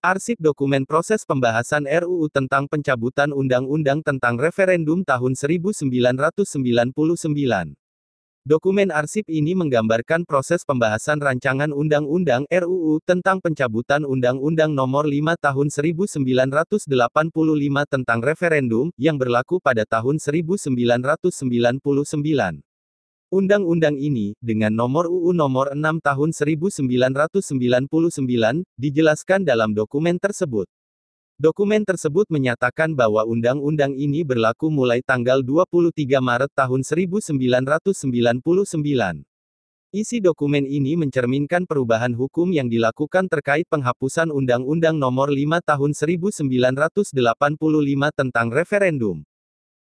Arsip dokumen proses pembahasan RUU tentang pencabutan Undang-Undang tentang Referendum tahun 1999. Dokumen arsip ini menggambarkan proses pembahasan rancangan Undang-Undang RUU tentang pencabutan Undang-Undang Nomor 5 Tahun 1985 tentang referendum, yang berlaku pada tahun 1999. Undang-undang ini, dengan nomor UU Nomor 6 Tahun 1999, dijelaskan dalam dokumen tersebut. Dokumen tersebut menyatakan bahwa undang-undang ini berlaku mulai tanggal 23 Maret tahun 1999. Isi dokumen ini mencerminkan perubahan hukum yang dilakukan terkait penghapusan Undang-Undang Nomor 5 Tahun 1985 tentang referendum.